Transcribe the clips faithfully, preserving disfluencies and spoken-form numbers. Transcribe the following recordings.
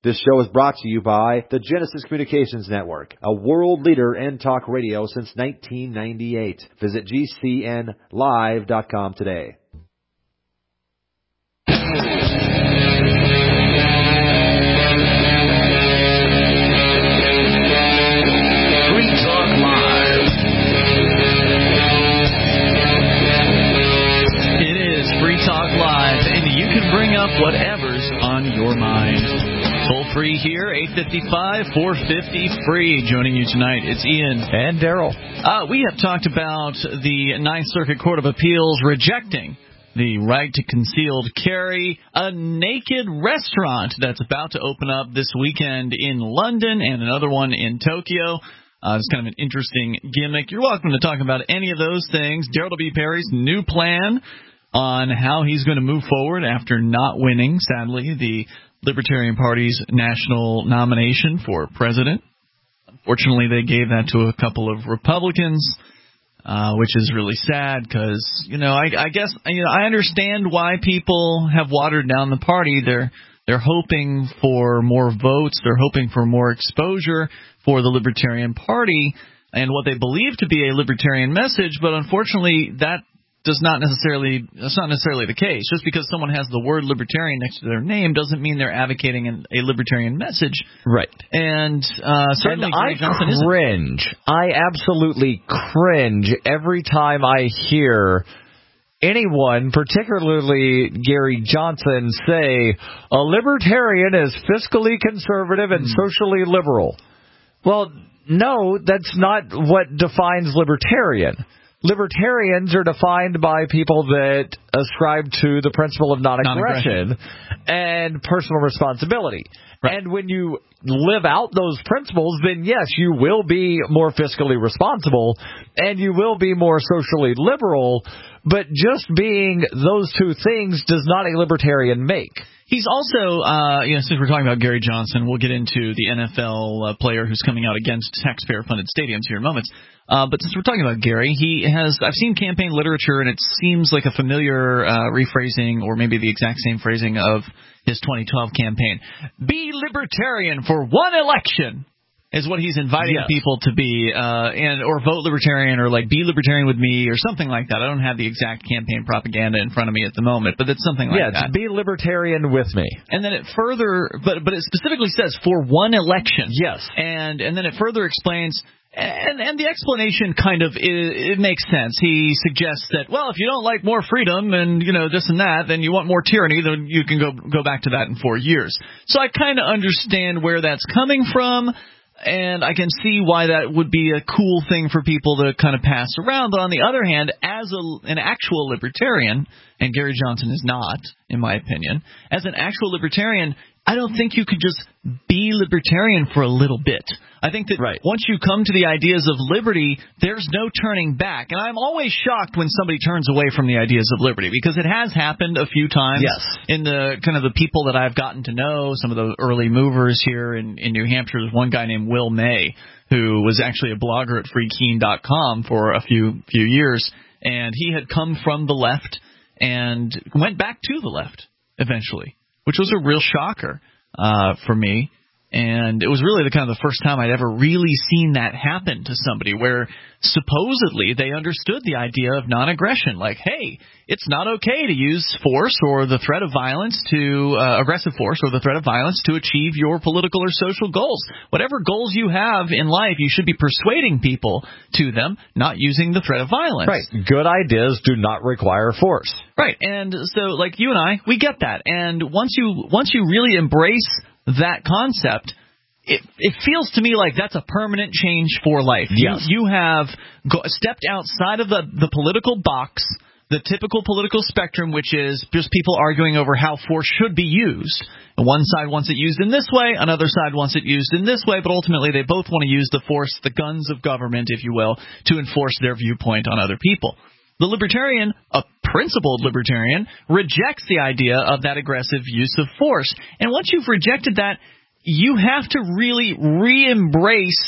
This show is brought to you by the Genesis Communications Network, a world leader in talk radio since nineteen ninety-eight. Visit G C N live dot com today. Bring up whatever's on your mind. Toll free here, eight five five, four five zero, free. Joining you tonight, it's Ian. And Daryl. Uh, we have talked about the Ninth Circuit Court of Appeals rejecting the right to concealed carry, a naked restaurant that's about to open up this weekend in London and another one in Tokyo. Uh, it's kind of an interesting gimmick. You're welcome to talk about any of those things. Daryl W. Perry's new plan on how he's going to move forward after not winning, sadly, the Libertarian Party's national nomination for president. Unfortunately, they gave that to a couple of Republicans, uh, which is really sad because, you know, I, I guess, you know, I understand why people have watered down the party. They're they're hoping for more votes. They're hoping for more exposure for the Libertarian Party and what they believe to be a libertarian message. But unfortunately, that does not necessarily that's not necessarily the case. Just because someone has the word libertarian next to their name doesn't mean they're advocating an, a libertarian message. Right. And uh, certainly, and I Johnson cringe. Isn't. I absolutely cringe every time I hear anyone, particularly Gary Johnson, say a libertarian is fiscally conservative and mm. socially liberal. Well, no, that's not what defines libertarian. Libertarians are defined by people that ascribe to the principle of non-aggression, non-aggression. and personal responsibility. Right. And when you live out those principles, then yes, you will be more fiscally responsible and you will be more socially liberal, but just being those two things does not a libertarian make. He's also, uh, you know, since we're talking about Gary Johnson, we'll get into the N F L uh, player who's coming out against taxpayer-funded stadiums here in moments. Uh, but since we're talking about Gary, he has, I've seen campaign literature, and it seems like a familiar uh, rephrasing, or maybe the exact same phrasing of his twenty twelve campaign. Be libertarian for one election is what he's inviting yes. people to be, uh, and or vote libertarian, or like be libertarian with me, or something like that. I don't have the exact campaign propaganda in front of me at the moment, but it's something like yeah, that. Yeah, be libertarian with me. And then it further, but but it specifically says for one election. Yes. And and then it further explains. And, and the explanation kind of, it, it makes sense. He suggests that, well, if you don't like more freedom and, you know, this and that, then you want more tyranny, then you can go go back to that in four years. So I kind of understand where that's coming from, and I can see why that would be a cool thing for people to kind of pass around. But on the other hand, as a, an actual libertarian, and Gary Johnson is not, in my opinion, as an actual libertarian, I don't think you could just be libertarian for a little bit. I think that right. once you come to the ideas of liberty, there's no turning back. And I'm always shocked when somebody turns away from the ideas of liberty, because it has happened a few times yes. in the kind of the people that I've gotten to know, some of the early movers here in, in New Hampshire. There's one guy named Will May, who was actually a blogger at free keene dot com for a few few years, and he had come from the left and went back to the left eventually, which was a real shocker uh, for me. And it was really the kind of the first time I'd ever really seen that happen to somebody, where supposedly they understood the idea of non-aggression. Like, hey, it's not okay to use force or the threat of violence to uh, aggressive force or the threat of violence to achieve your political or social goals. Whatever goals you have in life, you should be persuading people to them, not using the threat of violence. Right. Good ideas do not require force. Right. And so, like you and I, we get that. And once you once you really embrace that concept, it, it feels to me like that's a permanent change for life. Yes. You, you have go, stepped outside of the, the political box, the typical political spectrum, which is just people arguing over how force should be used. And one side wants it used in this way, another side wants it used in this way, but ultimately they both want to use the force, the guns of government, if you will, to enforce their viewpoint on other people. The libertarian, a principled libertarian, rejects the idea of that aggressive use of force. And once you've rejected that, you have to really re-embrace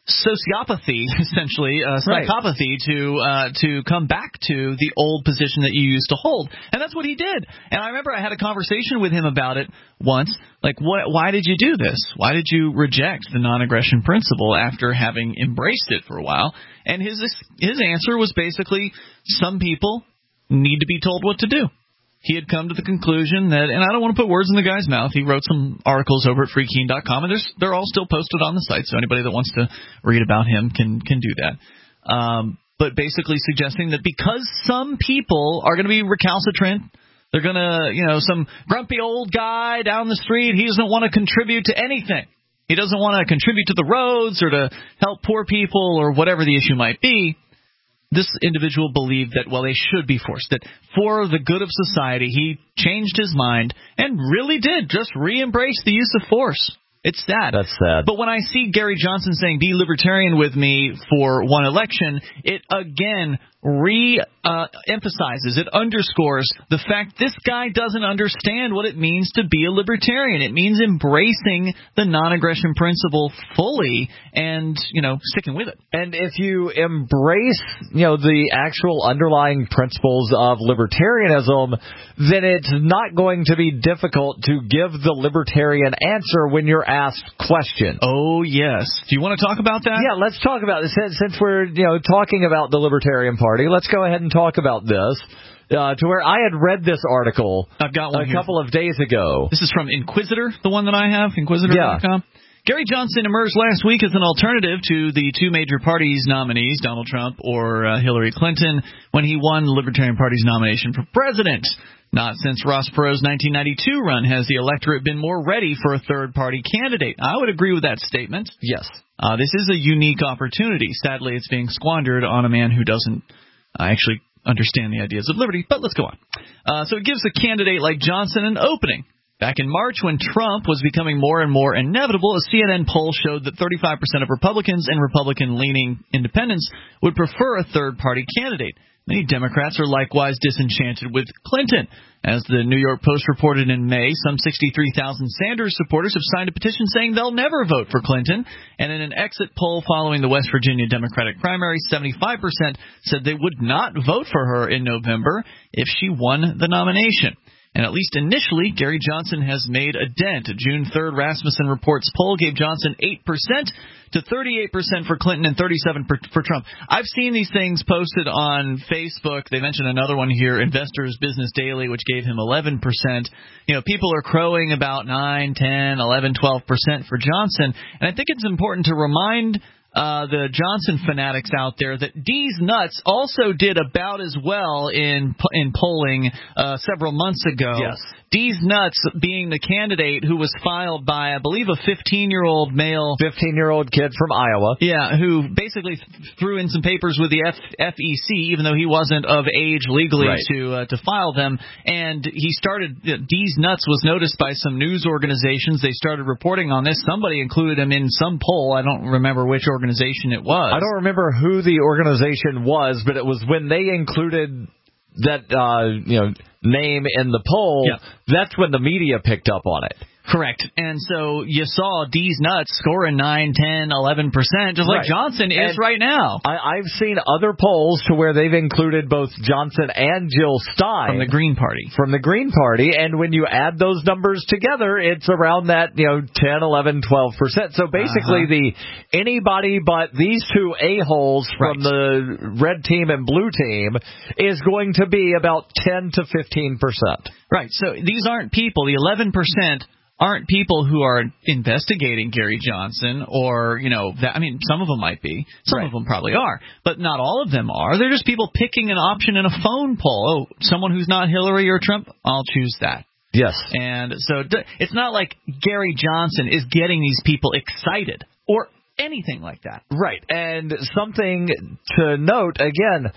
sociopathy, essentially, uh, Right. psychopathy, to uh, to come back to the old position that you used to hold. And that's what he did. And I remember I had a conversation with him about it once. Like, what? Why did you do this? Why did you reject the non-aggression principle after having embraced it for a while? And his his answer was basically, some people need to be told what to do. He had come to the conclusion that, and I don't want to put words in the guy's mouth, he wrote some articles over at free keene dot com, and there's, they're all still posted on the site, so anybody that wants to read about him can can do that. Um, but basically suggesting that because some people are going to be recalcitrant, they're going to, you know, some grumpy old guy down the street, he doesn't want to contribute to anything. He doesn't want to contribute to the roads or to help poor people or whatever the issue might be. This individual believed that, well, they should be forced, that for the good of society, he changed his mind and really did just re-embrace the use of force. It's sad. That's sad. But when I see Gary Johnson saying, be libertarian with me for one election, it again re-emphasizes, uh, it underscores the fact this guy doesn't understand what it means to be a libertarian. It means embracing the non-aggression principle fully and, you know, sticking with it. And if you embrace, you know, the actual underlying principles of libertarianism, then it's not going to be difficult to give the libertarian answer when you're asked questions. Oh, yes. Do you want to talk about that? Yeah, let's talk about this. Since, since we're, you know, talking about the Libertarian Party, let's go ahead and talk about this. Uh, to where I had read this article I've got one a here. couple of days ago. This is from Inquisitor, the one that I have, Inquisitor dot com. Yeah. Gary Johnson emerged last week as an alternative to the two major parties' nominees, Donald Trump or uh, Hillary Clinton, when he won the Libertarian Party's nomination for president. Not since Ross Perot's nineteen ninety-two run has the electorate been more ready for a third-party candidate. I would agree with that statement. Yes. Uh, this is a unique opportunity. Sadly, it's being squandered on a man who doesn't uh, actually understand the ideas of liberty, but let's go on. Uh, so it gives a candidate like Johnson an opening. Back in March, when Trump was becoming more and more inevitable, a C N N poll showed that thirty-five percent of Republicans and Republican-leaning independents would prefer a third-party candidate. Many Democrats are likewise disenchanted with Clinton. As the New York Post reported in May, some sixty-three thousand Sanders supporters have signed a petition saying they'll never vote for Clinton. And in an exit poll following the West Virginia Democratic primary, seventy-five percent said they would not vote for her in November if she won the nomination. And at least initially, Gary Johnson has made a dent. A June third Rasmussen Reports poll gave Johnson eight percent to thirty-eight percent for Clinton and thirty-seven percent for Trump. I've seen these things posted on Facebook. They mentioned another one here, Investors Business Daily, which gave him eleven percent. You know, people are crowing about nine, ten, eleven, twelve percent for Johnson. And I think it's important to remind Uh, the Johnson fanatics out there that D's Nuts also did about as well in in polling uh, several months ago. Yes. D's Nuts being the candidate who was filed by, I believe, a fifteen-year-old male. fifteen-year-old kid from Iowa. Yeah, who basically th- threw in some papers with the F- FEC, even though he wasn't of age legally right. to uh, to file them. And he started, uh, D's Nuts was noticed by some news organizations. They started reporting on this. Somebody included him in some poll. I don't remember which organization it was. I don't remember who the organization was, but it was when they included that uh, you know name in the poll, yeah. That's when the media picked up on it. Correct. And so you saw D's Nuts scoring nine, ten, eleven percent, just like right. Johnson is and right now. I, I've seen other polls to where they've included both Johnson and Jill Stein. From the Green Party. From the Green Party. And when you add those numbers together, it's around that, you know, ten, eleven, twelve percent. So basically uh-huh. the anybody but these two a-holes from right. the red team and blue team is going to be about ten to fifteen percent. Right. So these aren't people. The eleven percent aren't people who are investigating Gary Johnson or, you know, that, I mean, some of them might be. Some right. of them probably are. But not all of them are. They're just people picking an option in a phone poll. Oh, someone who's not Hillary or Trump? I'll choose that. Yes. And so it's not like Gary Johnson is getting these people excited or anything like that. Right. And something to note, again,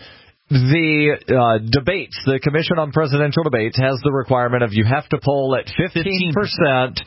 the uh, debates, the Commission on Presidential Debates has the requirement of you have to poll at fifteen percent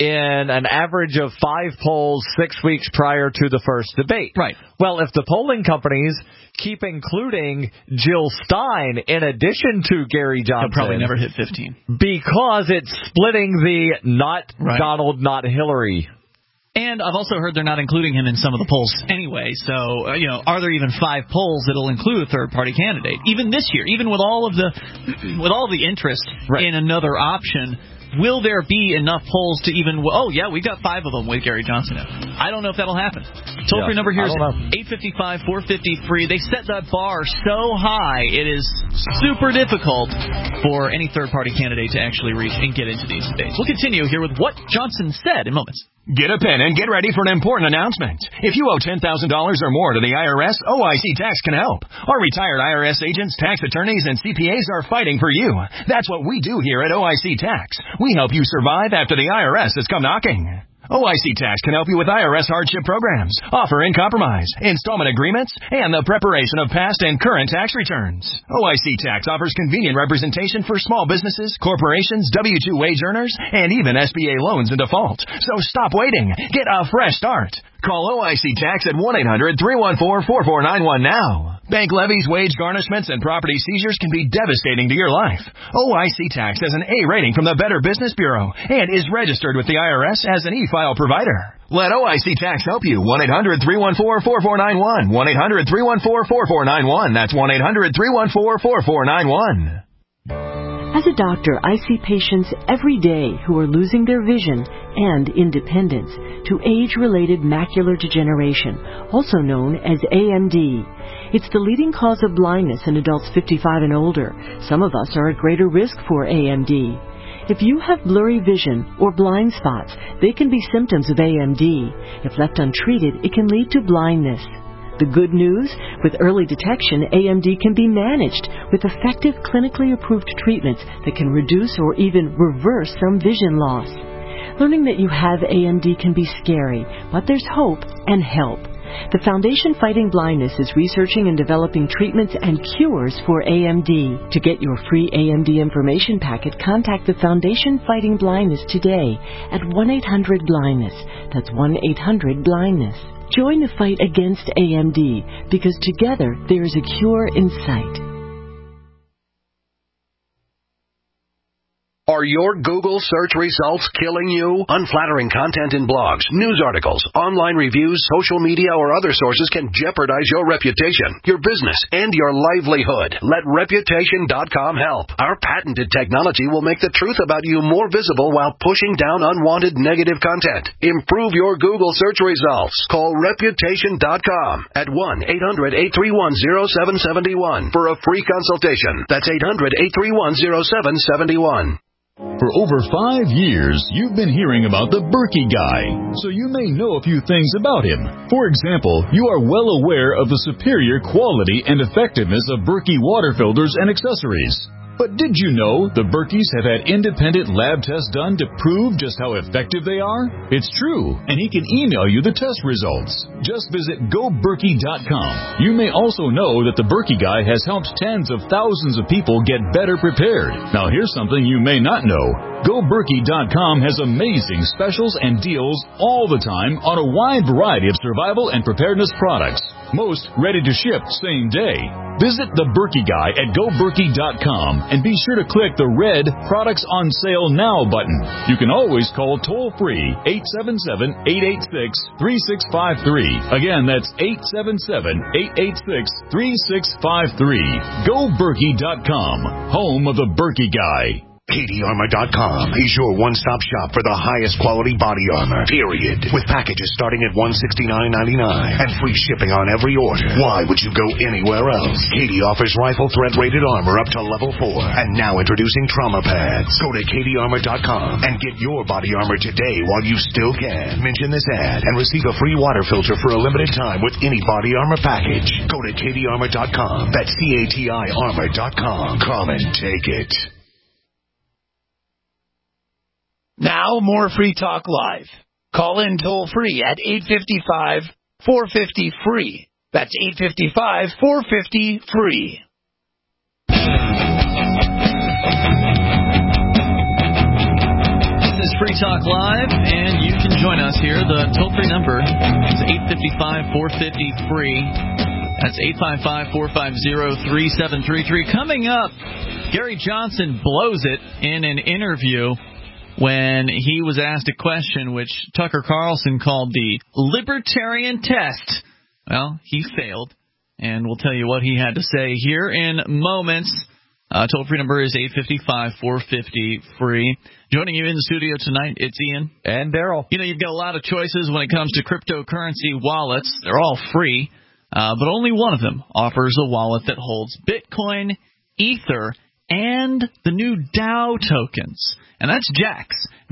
in an average of five polls six weeks prior to the first debate. Right. Well, if the polling companies keep including Jill Stein in addition to Gary Johnson, he'll probably never hit fifteen. Because it's splitting the not right. Donald, not Hillary And I've also heard they're not including him in some of the polls anyway. So, uh, you know, are there even five polls that'll include a third-party candidate? Even this year, even with all of the with all the interest right. in another option, will there be enough polls to even, oh, yeah, we got five of them with Gary Johnson in. I don't know if that'll happen. Toll-free yeah, number here is eight five five, four five zero, free. They set that bar so high, it is super difficult for any third-party candidate to actually reach and get into these debates. We'll continue here with what Johnson said in moments. Get a pen and get ready for an important announcement. If you owe ten thousand dollars or more to the I R S, O I C Tax can help. Our retired I R S agents, tax attorneys, and C P As are fighting for you. That's what we do here at O I C Tax. We help you survive after the I R S has come knocking. O I C Tax can help you with I R S hardship programs, offer and compromise, installment agreements, and the preparation of past and current tax returns. O I C Tax offers convenient representation for small businesses, corporations, W two wage earners, and even S B A loans in default. So stop waiting. Get a fresh start. Call O I C Tax at one eight hundred, three one four, four four nine one now. Bank levies, wage garnishments, and property seizures can be devastating to your life. O I C Tax has an A rating from the Better Business Bureau and is registered with the I R S as an e-file provider. Let O I C Tax help you. one eight hundred, three one four, four four nine one. one eight hundred, three one four, four four nine one. That's one eight hundred, three one four, four four nine one. As a doctor, I see patients every day who are losing their vision and independence to age-related macular degeneration, also known as A M D. It's the leading cause of blindness in adults fifty-five and older. Some of us are at greater risk for A M D. If you have blurry vision or blind spots, they can be symptoms of A M D. If left untreated, it can lead to blindness. The good news, with early detection, A M D can be managed with effective clinically approved treatments that can reduce or even reverse some vision loss. Learning that you have A M D can be scary, but there's hope and help. The Foundation Fighting Blindness is researching and developing treatments and cures for A M D. To get your free A M D information packet, contact the Foundation Fighting Blindness today at one eight hundred blindness. That's one eight hundred blindness. Join the fight against A M D, because together there is a cure in sight. Are your Google search results killing you? Unflattering content in blogs, news articles, online reviews, social media, or other sources can jeopardize your reputation, your business, and your livelihood. Let Reputation dot com help. Our patented technology will make the truth about you more visible while pushing down unwanted negative content. Improve your Google search results. Call Reputation dot com at one eight hundred, eight three one, zero seven seven one for a free consultation. That's eight hundred, eight three one, zero seven seven one. For over five years, you've been hearing about the Berkey Guy, so you may know a few things about him. For example, you are well aware of the superior quality and effectiveness of Berkey water filters and accessories. But did you know the Berkeys have had independent lab tests done to prove just how effective they are? It's true, and he can email you the test results. Just visit go berkey dot com. You may also know that the Berkey Guy has helped tens of thousands of people get better prepared. Now here's something you may not know. go berkey dot com has amazing specials and deals all the time on a wide variety of survival and preparedness products. Most ready to ship same day. Visit the Berkey Guy at go berkey dot com and be sure to click the red Products on Sale Now button. You can always call toll-free eight seven seven, eight eight six, three six five three. Again, that's eight seven seven, eight eight six, three six five three. go berkey dot com, home of the Berkey Guy. Katie Armor dot com is your one-stop shop for the highest quality body armor, period. With packages starting at one hundred sixty-nine dollars and ninety-nine cents and free shipping on every order. Why would you go anywhere else? Katie offers rifle threat-rated armor up to level four. And now introducing trauma pads. Go to Katie Armor dot com and get your body armor today while you still can. Mention this ad and receive a free water filter for a limited time with any body armor package. Go to Katie Armor dot com. That's C A T I Armor dot com. Come and take it. Now, more Free Talk Live. Call in toll-free at eight five five, four five zero, free. That's eight five five, four five zero, free. This is Free Talk Live, and you can join us here. The toll-free number is eight five five, four five zero, free. That's eight five five, four five zero, three seven three three. Coming up, Gary Johnson blows it in an interview when he was asked a question which Tucker Carlson called the libertarian test. Well, he failed, and we'll tell you what he had to say here in moments. Uh, toll-free number is eight five five, four five zero, free. Joining you in the studio tonight, it's Ian. And Daryl. You know, you've got a lot of choices when it comes to cryptocurrency wallets. They're all free, uh, but only one of them offers a wallet that holds Bitcoin, Ether, and the new DAO tokens. And that's Jaxx.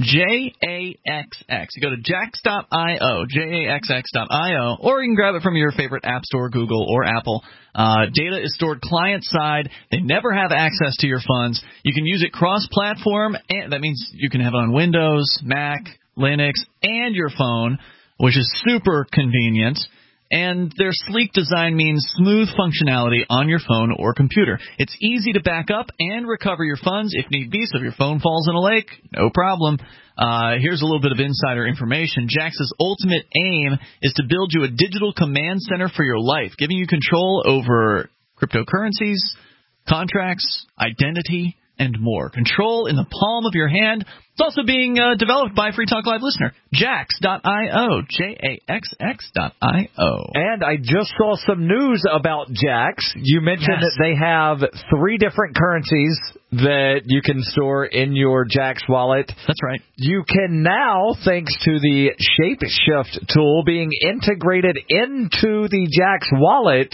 J A X X. You go to jaxx dot io, J A X X dot I O, or you can grab it from your favorite app store, Google or Apple. Uh, data is stored client-side. They never have access to your funds. You can use it cross-platform, and that means you can have it on Windows, Mac, Linux, and your phone, which is super convenient. And their sleek design means smooth functionality on your phone or computer. It's easy to back up and recover your funds if need be, so if your phone falls in a lake, no problem. Uh, here's a little bit of insider information. Jaxx's ultimate aim is to build you a digital command center for your life, giving you control over cryptocurrencies, contracts, identity, and more. Control in the palm of your hand. It's also being uh, developed by a Free Talk Live listener. Jaxx dot io, J A X X dot I O. And I just saw some news about Jaxx. You mentioned Yes. that they have three different currencies that you can store in your Jaxx wallet. That's right. You can now, thanks to the Shapeshift tool being integrated into the Jaxx wallet,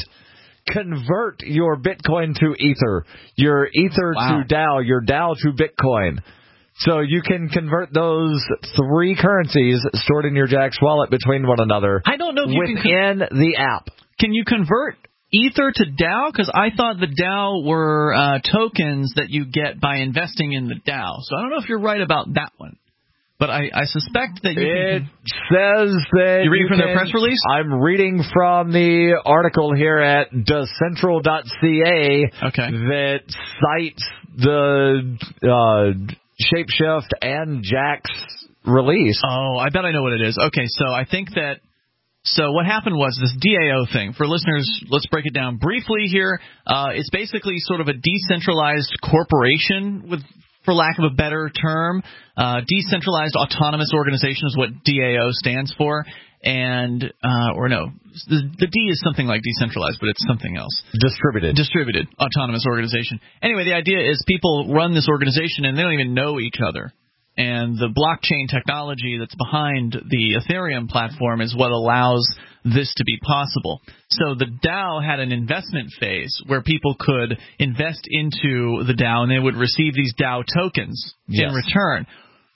convert your Bitcoin to Ether, your Ether Wow. to DAO, your DAO to Bitcoin. So you can convert those three currencies stored in your Jaxx wallet between one another. I don't know if you within can con- the app. Can you convert Ether to DAO? Because I thought the DAO were uh, tokens that you get by investing in the DAO. So I don't know if you're right about that one. But I, I suspect that you It can... says that You're reading you from their can- press release? I'm reading from the article here at decentral dot c a Okay. that cites the uh, Shapeshift and Jaxx release. Oh, I bet I know what it is. Okay, so I think that... So what happened was this D A O thing. For listeners, let's break it down briefly here. Uh, it's basically sort of a decentralized corporation, with, for lack of a better term. Uh, decentralized autonomous organization is what D A O stands for. And, uh, or no, the, the D is something like decentralized, but it's something else. Distributed. Distributed autonomous organization. Anyway, the idea is people run this organization and they don't even know each other. And the blockchain technology that's behind the Ethereum platform is what allows this to be possible. So the DAO had an investment phase where people could invest into the DAO and they would receive these DAO tokens Yes. in return.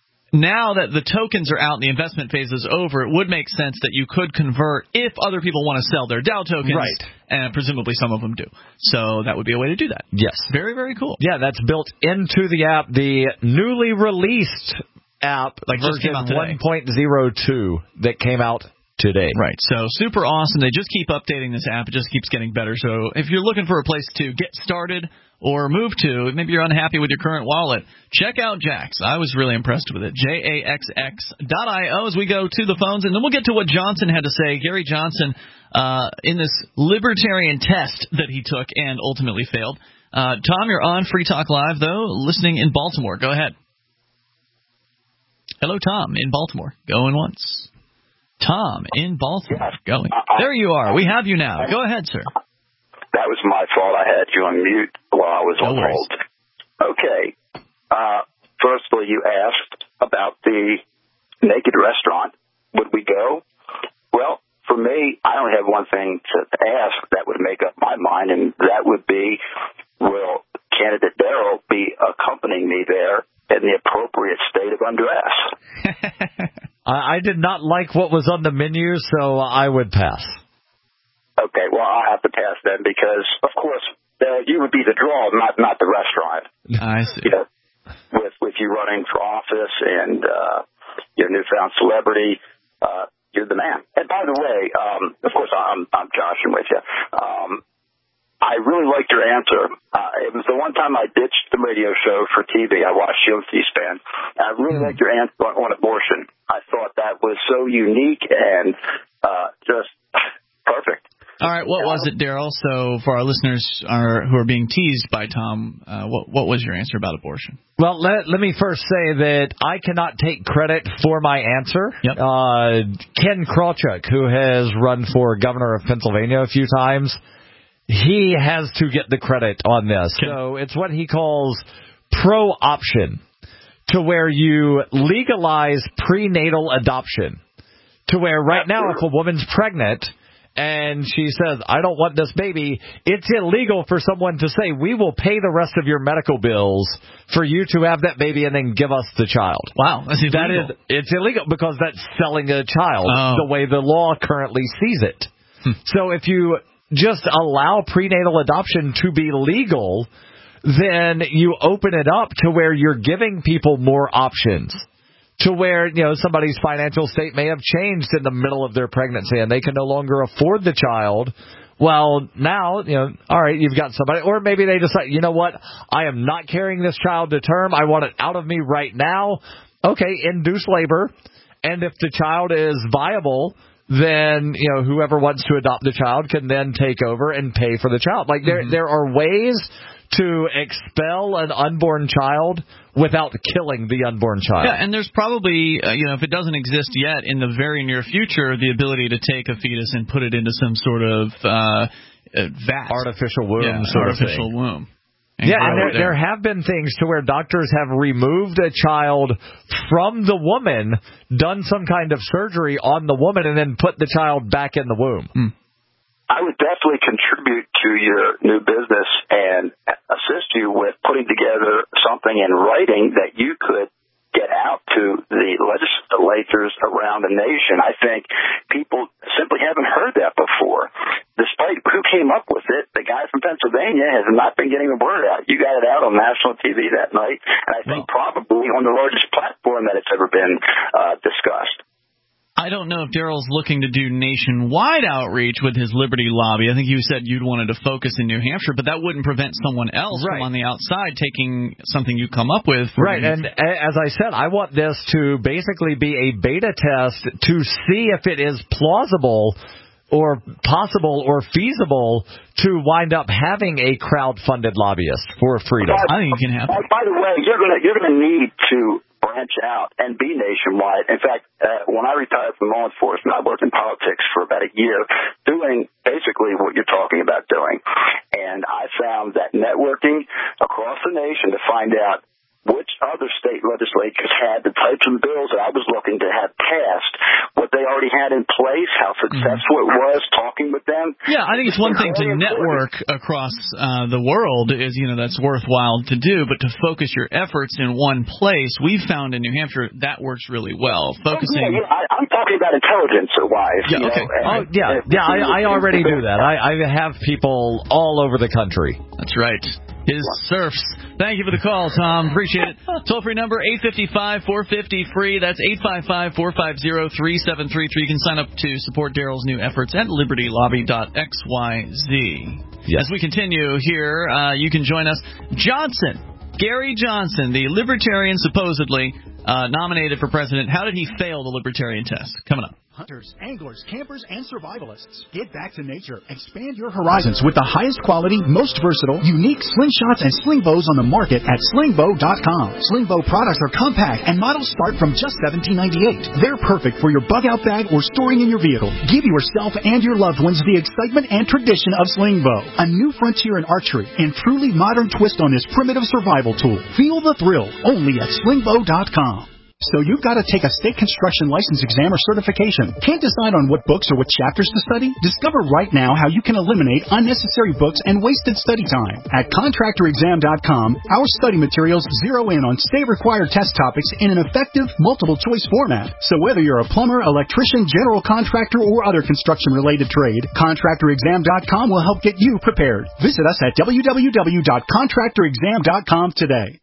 Now that the tokens are out and the investment phase is over, it would make sense that you could convert if other people want to sell their DAO tokens. Right. And presumably some of them do. So that would be a way to do that. Yes. Very, very cool. Yeah, that's built into the app, the newly released app, Like just version came out today. one point oh two that came out today. Right. So super awesome. They just keep updating this app. It just keeps getting better. So if you're looking for a place to get started or move to, maybe you're unhappy with your current wallet, check out Jaxx. I was really impressed with it. J A X X dot I O as we go to the phones. And then we'll get to what Johnson had to say. Gary Johnson, uh, in this libertarian test that he took and ultimately failed. Uh, Tom, you're on Free Talk Live, though, listening in Baltimore. Go ahead. Hello, Tom, in Baltimore. Going once. Tom in Baltimore. Going. There you are. We have you now. Go ahead, sir. That was my fault. I had you on mute while I was No on worries. hold. Okay. Uh, firstly, you asked about the naked restaurant. Would we go? Well, for me, I only have one thing to ask that would make up my mind, and that would be, will candidate Daryl be accompanying me there in the appropriate state of undress? I, I did not like what was on the menu, so I would pass. Okay, well, I'll have to pass then because, of course, uh, you would be the draw, not not the restaurant. I see. You know, with with you running for office and uh, your newfound celebrity, uh, you're the man. And by the way, um, of course, I'm I'm joshing with you. Um, I really liked your answer. Uh, it was the one time I ditched the radio show for T V. I watched you on C-SPAN. And I really liked your answer on, on abortion. I thought that was so unique and uh, just perfect. All right, what was it, Daryl? So for our listeners are, who are being teased by Tom, uh, what, what was your answer about abortion? Well, let, let me first say that I cannot take credit for my answer. Yep. Uh, Ken Krawchuk, who has run for governor of Pennsylvania a few times, he has to get the credit on this. Okay. So it's what he calls pro-option, to where you legalize prenatal adoption, to where right now if a woman's pregnant and she says, I don't want this baby, it's illegal for someone to say, we will pay the rest of your medical bills for you to have that baby and then give us the child. Wow, that's illegal. That is, it's illegal because that's selling a child oh. the way the law currently sees it. Hmm. So if you just allow prenatal adoption to be legal, then you open it up to where you're giving people more options. To where, you know, somebody's financial state may have changed in the middle of their pregnancy and they can no longer afford the child. Well, now, you know, all right, you've got somebody, or maybe they decide, you know what, I am not carrying this child to term. I want it out of me right now. Okay, induce labor. And if the child is viable, then, you know, whoever wants to adopt the child can then take over and pay for the child. Like, there, mm-hmm. there are ways to expel an unborn child without killing the unborn child. Yeah, and there's probably, uh, you know, if it doesn't exist yet, in the very near future, the ability to take a fetus and put it into some sort of uh, vat. Artificial womb yeah, sort artificial of thing. womb. And yeah, and there, there have been things to where doctors have removed a child from the woman, done some kind of surgery on the woman, and then put the child back in the womb. Hmm. I would definitely contribute to your new business and assist you with putting together something in writing that you could get out to the legislators around the nation. I think people simply haven't heard that before. Despite who came up with it, the guy from Pennsylvania has not been getting the word out. You got it out on national T V that night, and I think well, probably on the largest platform that it's ever been uh, discussed. I don't know if Daryl's looking to do nationwide outreach with his Liberty Lobby. I think you said you'd wanted to focus in New Hampshire, but that wouldn't prevent someone else right. from on the outside taking something you come up with. Right, and as I said, I want this to basically be a beta test to see if it is plausible or possible or feasible to wind up having a crowd-funded lobbyist for freedom. I think it can happen. By the way, you're going to you're going to need to branch out and be nationwide. In fact, uh, when I retired from law enforcement, I worked in politics for about a year doing basically what you're talking about doing. And I found that networking across the nation to find out which other state legislatures had the types of bills that I was looking to have passed, what they already had in place, how successful mm-hmm. it was, talking with them. Yeah, I think it's one thing to network across uh, the world is, you know, that's worthwhile to do, but to focus your efforts in one place, we've found in New Hampshire that works really well. Focusing. Oh, yeah, yeah. I, I'm talking about intelligence-wise. Yeah, you okay. know, oh, yeah, yeah. I, I already do that. I, I have people all over the country. That's right. His serfs. Thank you for the call, Tom. Appreciate it. Toll-free number, eight five five, four five zero, free. That's eight five five, four five zero, three seven three three. You can sign up to support Daryl's new efforts at liberty lobby dot x y z. Yes. As we continue here, uh, you can join us. Johnson, Gary Johnson, the libertarian supposedly uh, nominated for president. How did he fail the libertarian test? Coming up. Hunters, anglers, campers, and survivalists. Get back to nature. Expand your horizons with the highest quality, most versatile, unique slingshots and sling bows on the market at sling bow dot com. Sling bow products are compact and models start from just seventeen ninety-eight. They're perfect for your bug out bag or storing in your vehicle. Give yourself and your loved ones the excitement and tradition of sling bow. A new frontier in archery and truly modern twist on this primitive survival tool. Feel the thrill only at sling bow dot com. So you've got to take a state construction license exam or certification. Can't decide on what books or what chapters to study? Discover right now how you can eliminate unnecessary books and wasted study time. At contractor exam dot com, our study materials zero in on state-required test topics in an effective, multiple-choice format. So whether you're a plumber, electrician, general contractor, or other construction-related trade, contractor exam dot com will help get you prepared. Visit us at w w w dot contractor exam dot com today.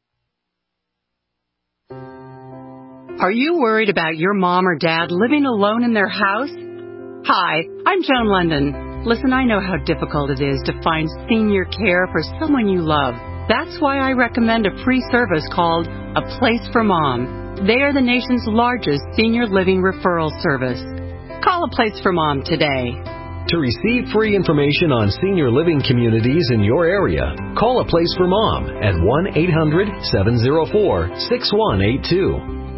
Are you worried about your mom or dad living alone in their house? Hi, I'm Joan London. Listen, I know how difficult it is to find senior care for someone you love. That's why I recommend a free service called A Place for Mom. They are the nation's largest senior living referral service. Call A Place for Mom today. To receive free information on senior living communities in your area, call A Place for Mom at one eight hundred seven oh four six one eight two.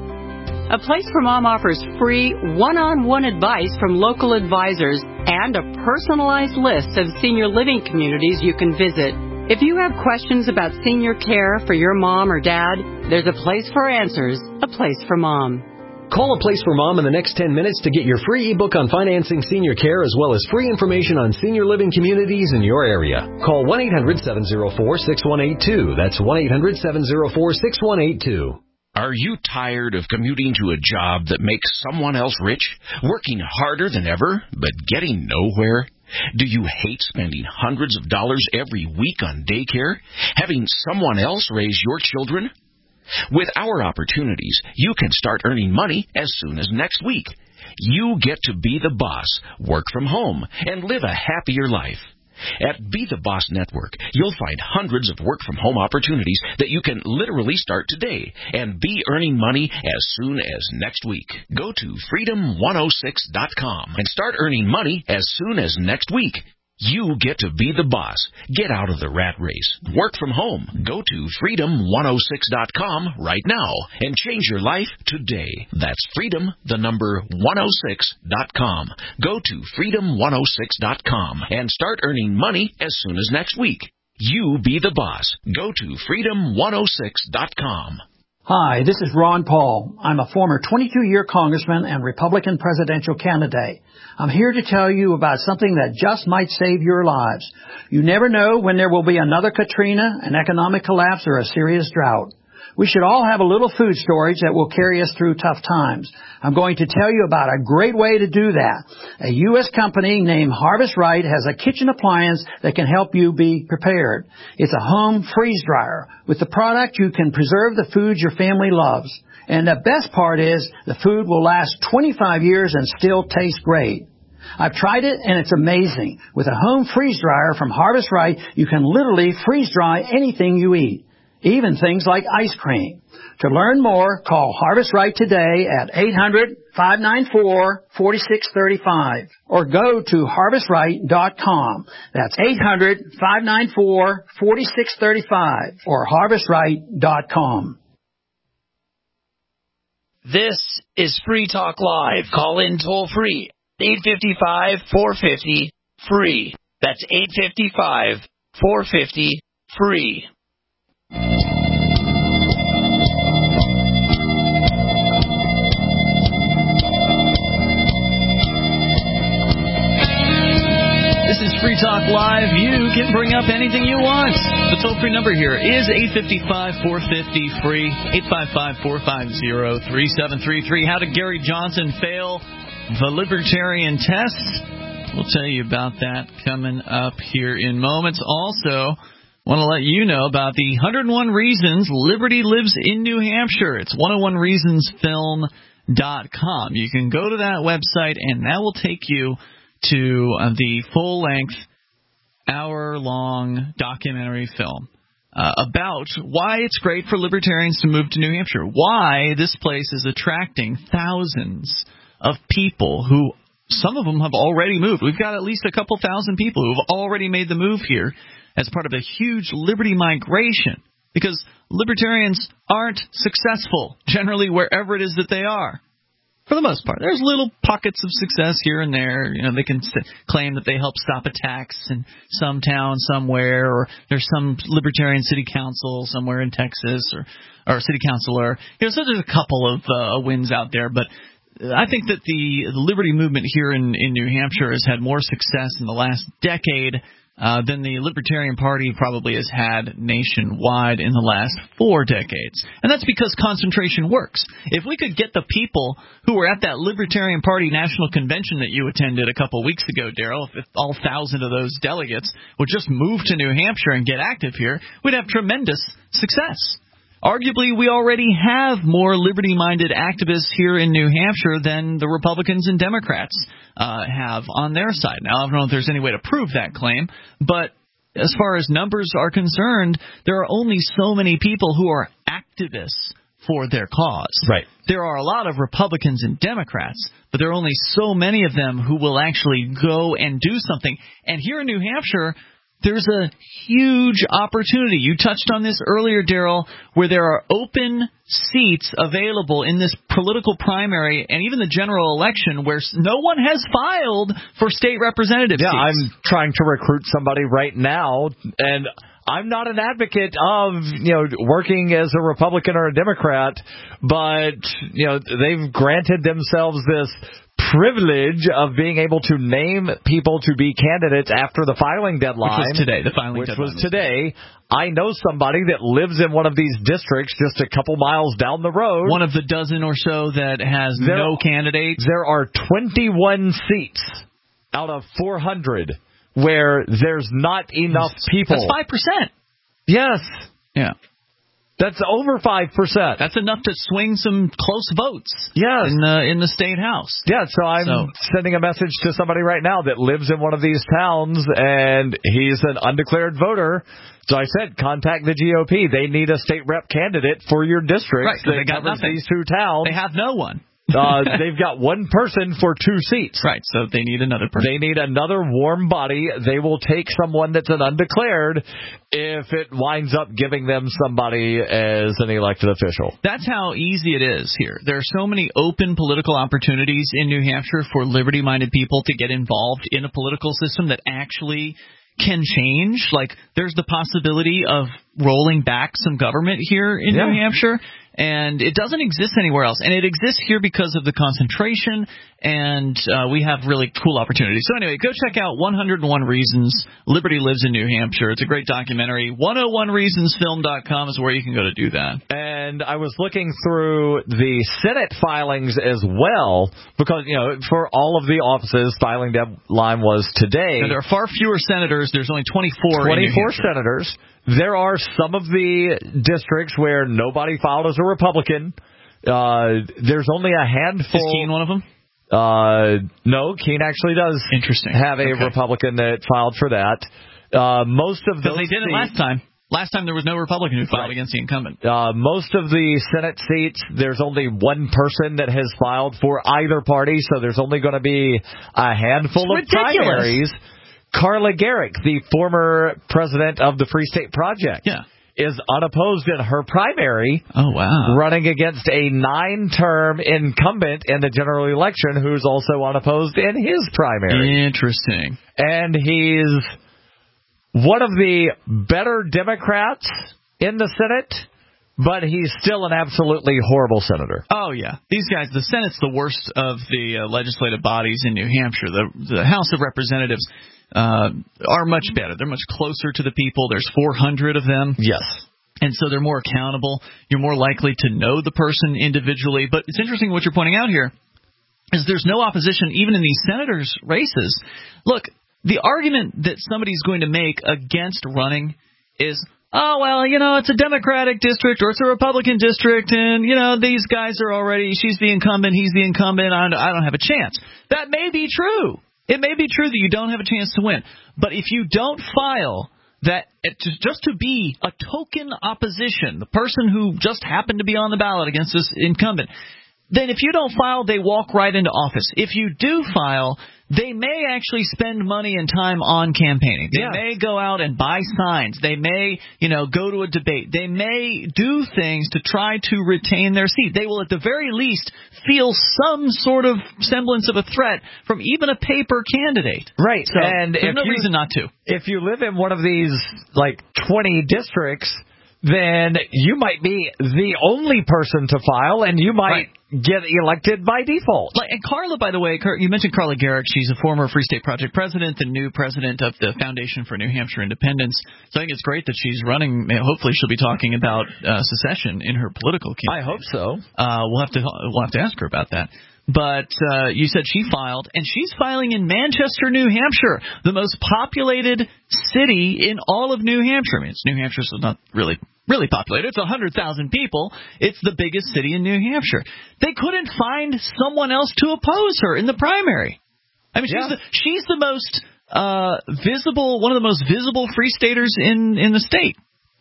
A Place for Mom offers free one-on-one advice from local advisors and a personalized list of senior living communities you can visit. If you have questions about senior care for your mom or dad, there's a place for answers, A Place for Mom. Call A Place for Mom in the next ten minutes to get your free ebook on financing senior care as well as free information on senior living communities in your area. Call one eight hundred seven oh four six one eight two. That's one eight hundred seven oh four six one eight two. Are you tired of commuting to a job that makes someone else rich, working harder than ever, but getting nowhere? Do you hate spending hundreds of dollars every week on daycare, having someone else raise your children? With our opportunities, you can start earning money as soon as next week. You get to be the boss, work from home, and live a happier life. At Be the Boss Network, you'll find hundreds of work-from-home opportunities that you can literally start today and be earning money as soon as next week. Go to freedom one oh six dot com and start earning money as soon as next week. You get to be the boss. Get out of the rat race. Work from home. Go to freedom one oh six dot com right now and change your life today. That's freedom, the number one oh six dot com. Go to freedom one oh six dot com and start earning money as soon as next week. You be the boss. Go to freedom one oh six dot com. Hi, this is Ron Paul. I'm a former twenty-two-year congressman and Republican presidential candidate. I'm here to tell you about something that just might save your lives. You never know when there will be another Katrina, an economic collapse, or a serious drought. We should all have a little food storage that will carry us through tough times. I'm going to tell you about a great way to do that. A U S company named Harvest Right has a kitchen appliance that can help you be prepared. It's a home freeze dryer. With the product, you can preserve the foods your family loves. And the best part is the food will last twenty-five years and still taste great. I've tried it, and it's amazing. With a home freeze dryer from Harvest Right, you can literally freeze dry anything you eat, even things like ice cream. To learn more, call Harvest Right today at eight hundred, five nine four, four six three five or go to harvest right dot com. That's eight hundred, five nine four, four six three five or harvest right dot com. This is Free Talk Live. Call in toll free. eight five five, four five zero, free. That's eight five five, four five zero, free. This is Free Talk Live. You can bring up anything you want. The toll-free number here is eight five five, four five zero, free. eight five five, four five zero, three seven three three. How did Gary Johnson fail the libertarian test? We'll tell you about that coming up here in moments. Also, want to let you know about the one hundred one Reasons Liberty Lives in New Hampshire. It's one oh one reasons film dot com. You can go to that website, and that will take you to uh, the full-length, hour-long documentary film uh, about why it's great for libertarians to move to New Hampshire, why this place is attracting thousands of people who, some of them have already moved. We've got at least a couple thousand people who have already made the move here as part of a huge liberty migration, because libertarians aren't successful generally wherever it is that they are. For the most part, there's little pockets of success here and there. You know, they can st- claim that they help stop attacks in some town somewhere, or there's some libertarian city council somewhere in Texas, or or city councilor. You know, so there's a couple of uh, wins out there, but I think that the, the liberty movement here in, in New Hampshire has had more success in the last decade uh, than the Libertarian Party probably has had nationwide in the last four decades. And that's because concentration works. If we could get the people who were at that Libertarian Party National Convention that you attended a couple weeks ago, Daryl, if all thousand of those delegates would just move to New Hampshire and get active here, we'd have tremendous success. Arguably, we already have more liberty-minded activists here in New Hampshire than the Republicans and Democrats uh, have on their side. Now, I don't know if there's any way to prove that claim, but as far as numbers are concerned, there are only so many people who are activists for their cause. Right. There are a lot of Republicans and Democrats, but there are only so many of them who will actually go and do something. And here in New Hampshire, there's a huge opportunity. You touched on this earlier, Daryl, where there are open seats available in this political primary and even the general election where no one has filed for state representative yeah, seats. I'm trying to recruit somebody right now, and I'm not an advocate of, you know, working as a Republican or a Democrat, but, you know, they've granted themselves this privilege of being able to name people to be candidates after the filing deadline. Which was today, the filing which deadline. was today. I know somebody that lives in one of these districts just a couple miles down the road. One of the dozen or so that has there, no candidates. There are twenty-one seats out of four hundred where there's not enough people. That's five percent. Yes. Yeah. That's over five percent. That's enough to swing some close votes. Yes. In the in the state house. Yeah, so I'm so. sending a message to somebody right now that lives in one of these towns, and he's an undeclared voter. So I said, contact the G O P. They need a state rep candidate for your district. Right, they they got nothing. These two towns. They have no one. uh, they've got one person for two seats. Right, so they need another person. They need another warm body. They will take someone that's an undeclared if it winds up giving them somebody as an elected official. That's how easy it is here. There are so many open political opportunities in New Hampshire for liberty-minded people to get involved in a political system that actually can change. Like, there's the possibility of rolling back some government here in yeah. New Hampshire. And it doesn't exist anywhere else. And it exists here because of the concentration, and uh, we have really cool opportunities. So anyway, go check out one oh one Reasons Liberty Lives in New Hampshire. It's a great documentary. one oh one reasons film dot com is where you can go to do that. And I was looking through the Senate filings as well, because, you know, for all of the offices, filing deadline was today. And there are far fewer senators. There's only twenty-four twenty-four in New Hampshire. senators. There are some of the districts where nobody filed as a Republican. Uh, there's only a handful. Is Keene one of them? Uh, no, Keene actually does Interesting. have a okay. Republican that filed for that. Uh, most of those they did it last time. Last time there was no Republican who filed right. against the incumbent. Uh, most of the Senate seats, there's only one person that has filed for either party, so there's only going to be a handful it's of ridiculous. primaries. Carla Garrick, the former president of the Free State Project, yeah. is unopposed in her primary. Oh, wow. Running against a nine-term incumbent in the general election who's also unopposed in his primary. Interesting. And he's one of the better Democrats in the Senate, but he's still an absolutely horrible senator. Oh, yeah. These guys, the Senate's the worst of the uh, legislative bodies in New Hampshire. The, the House of Representatives uh, are much better. They're much closer to the people. There's four hundred of them. Yes. And so they're more accountable. You're more likely to know the person individually. But it's interesting what you're pointing out here is there's no opposition even in these senators' races. Look, the argument that somebody's going to make against running is, oh, well, you know, it's a Democratic district or it's a Republican district, and, you know, these guys are already, she's the incumbent, he's the incumbent, I don't have a chance. That may be true. It may be true that you don't have a chance to win. But if you don't file that, just to be a token opposition, the person who just happened to be on the ballot against this incumbent, then if you don't file, they walk right into office. If you do file, they may actually spend money and time on campaigning. They yeah. may go out and buy signs. They may, you know, go to a debate. They may do things to try to retain their seat. They will at the very least feel some sort of semblance of a threat from even a paper candidate. Right. So and there's if no you, reason not to. If you live in one of these, like, twenty districts, then you might be the only person to file, and you might right. get elected by default. Like, and Carla, by the way, you mentioned Carla Garrick. She's a former Free State Project president, the new president of the Foundation for New Hampshire Independence. So I think it's great that she's running. Hopefully she'll be talking about uh, secession in her political campaign. I hope so. Uh, we'll have to we'll have to ask her about that. But uh, you said she filed, and she's filing in Manchester, New Hampshire, the most populated city in all of New Hampshire. I mean, it's New Hampshire, so it's not really really populated. It's one hundred thousand people. It's the biggest city in New Hampshire. They couldn't find someone else to oppose her in the primary. I mean, she's yeah. the, she's the most uh, visible, one of the most visible free staters in, in the state.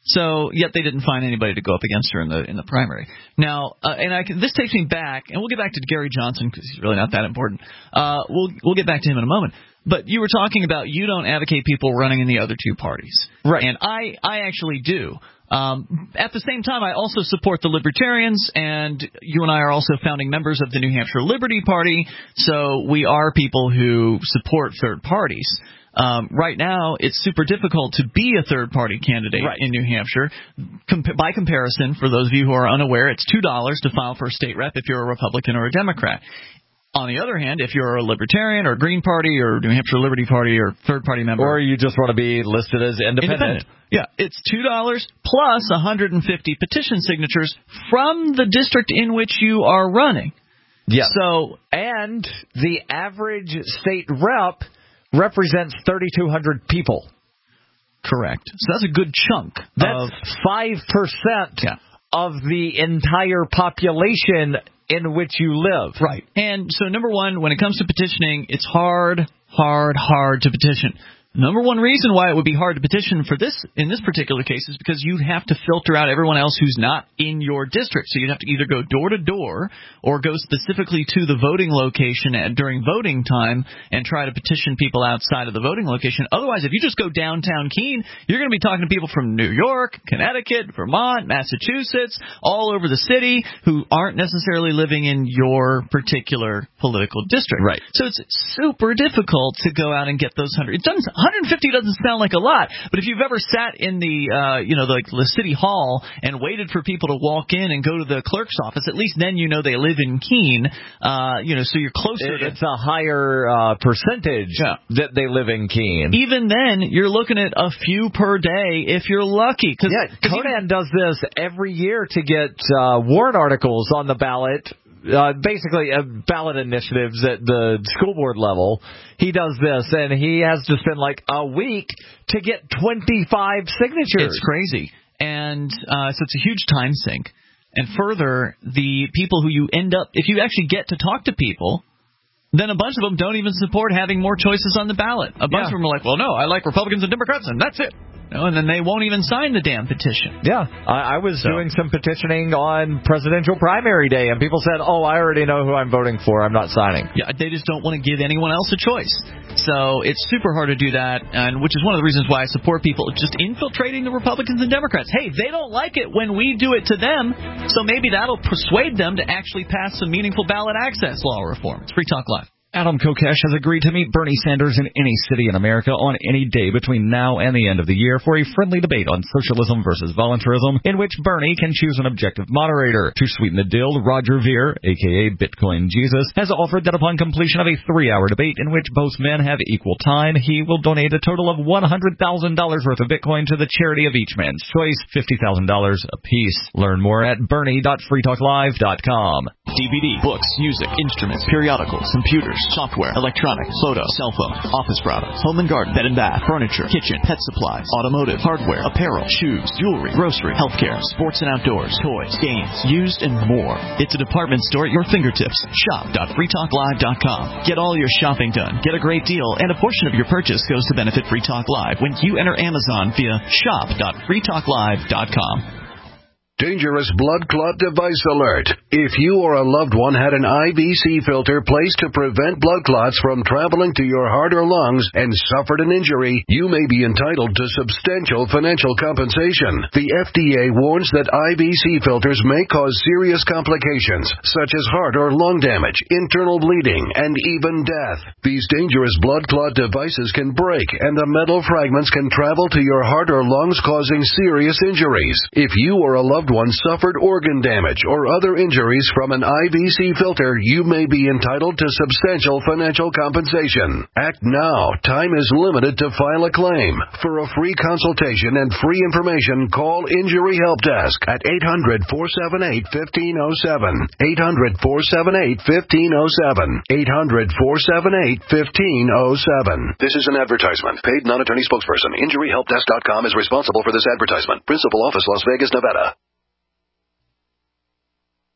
So, yet they didn't find anybody to go up against her in the in the primary. Now, uh, and I can, this takes me back, and we'll get back to Gary Johnson because he's really not that important. Uh, we'll we'll get back to him in a moment. But you were talking about you don't advocate people running in the other two parties, right? And I I actually do. Um, at the same time, I also support the Libertarians, and you and I are also founding members of the New Hampshire Liberty Party. So we are people who support third parties. Um, right now, it's super difficult to be a third-party candidate right. in New Hampshire. Com- by comparison, for those of you who are unaware, it's two dollars to file for a state rep if you're a Republican or a Democrat. On the other hand, if you're a Libertarian or Green Party or New Hampshire Liberty Party or third-party member, or you just want to be listed as independent, independent. Yeah, it's two dollars plus one hundred fifty petition signatures from the district in which you are running. Yeah. So, and the average state rep represents thirty-two hundred people. Correct. So that's a good chunk. That's of five percent yeah. of the entire population in which you live. Right. And so, number one, when it comes to petitioning, it's hard, hard, hard to petition. Number one reason why it would be hard to petition for this in this particular case is because you'd have to filter out everyone else who's not in your district. So you'd have to either go door to door or go specifically to the voting location at, during voting time and try to petition people outside of the voting location. Otherwise, if you just go downtown Keene, you're going to be talking to people from New York, Connecticut, Vermont, Massachusetts, all over the city who aren't necessarily living in your particular political district. Right. So it's super difficult to go out and get those hundred. It doesn't. one hundred fifty doesn't sound like a lot, but if you've ever sat in the, uh, you know, the, like the city hall and waited for people to walk in and go to the clerk's office, at least then you know they live in Keene, uh, you know, so you're closer. It's to, a higher uh, percentage yeah. that they live in Keene. Even then, you're looking at a few per day if you're lucky. Cause, yeah, cause Conan does this every year to get uh, warrant articles on the ballot. Uh, basically, uh, ballot initiatives at the school board level. He does this, and he has to spend like a week to get twenty-five signatures. It's crazy. And uh, so it's a huge time sink. And further, the people who you end up, if you actually get to talk to people, then a bunch of them don't even support having more choices on the ballot. A bunch yeah. of them are like, well, no, I like Republicans and Democrats, and that's it. No, and then they won't even sign the damn petition. Yeah, I, I was so. doing some petitioning on presidential primary day, and people said, oh, I already know who I'm voting for. I'm not signing. Yeah, they just don't want to give anyone else a choice. So it's super hard to do that, and which is one of the reasons why I support people just infiltrating the Republicans and Democrats. Hey, they don't like it when we do it to them, so maybe that'll persuade them to actually pass some meaningful ballot access law reform. It's Free Talk Live. Adam Kokesh has agreed to meet Bernie Sanders in any city in America on any day between now and the end of the year for a friendly debate on socialism versus voluntarism, in which Bernie can choose an objective moderator. To sweeten the deal, Roger Ver, a k a. Bitcoin Jesus, has offered that upon completion of a three-hour debate in which both men have equal time, he will donate a total of one hundred thousand dollars worth of Bitcoin to the charity of each man's choice, fifty thousand dollars apiece. Learn more at bernie dot free talk live dot com. D V D, books, music, instruments, periodicals, computers, software, electronics, photo, cell phone, office products, home and garden, bed and bath, furniture, kitchen, pet supplies, automotive, hardware, apparel, shoes, jewelry, grocery, healthcare, sports and outdoors, toys, games, used, and more. It's a department store at your fingertips. shop dot free talk live dot com. Get all your shopping done, get a great deal, and a portion of your purchase goes to benefit Free Talk Live when you enter Amazon via shop dot free talk live dot com. Dangerous blood clot device alert. If you or a loved one had an I V C filter placed to prevent blood clots from traveling to your heart or lungs and suffered an injury, you may be entitled to substantial financial compensation. The F D A warns that I V C filters may cause serious complications, such as heart or lung damage, internal bleeding, and even death. These dangerous blood clot devices can break, and the metal fragments can travel to your heart or lungs, causing serious injuries. If you or a loved one suffered organ damage or other injuries from an I V C filter, you may be entitled to substantial financial compensation. Act now. Time is limited to file a claim. For a free consultation and free information, call Injury Help Desk at eight hundred, four seven eight, one five zero seven. eight hundred, four seven eight, one five zero seven. eight hundred, four seven eight, one five zero seven. This is an advertisement. Paid non-attorney spokesperson. Injury Help Desk dot com is responsible for this advertisement. Principal office, Las Vegas, Nevada.